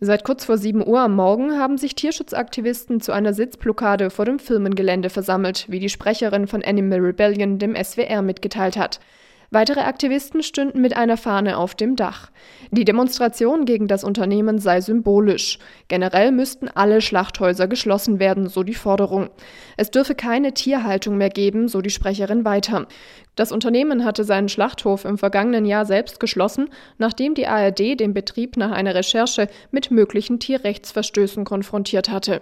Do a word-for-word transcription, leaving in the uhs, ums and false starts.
Seit kurz vor sieben Uhr am Morgen haben sich Tierschutzaktivisten zu einer Sitzblockade vor dem Firmengelände versammelt, wie die Sprecherin von Animal Rebellion dem S W R mitgeteilt hat. Weitere Aktivisten stünden mit einer Fahne auf dem Dach. Die Demonstration gegen das Unternehmen sei symbolisch. Generell müssten alle Schlachthäuser geschlossen werden, so die Forderung. Es dürfe keine Tierhaltung mehr geben, so die Sprecherin weiter. Das Unternehmen hatte seinen Schlachthof im vergangenen Jahr selbst geschlossen, nachdem die A R D den Betrieb nach einer Recherche mit möglichen Tierrechtsverstößen konfrontiert hatte.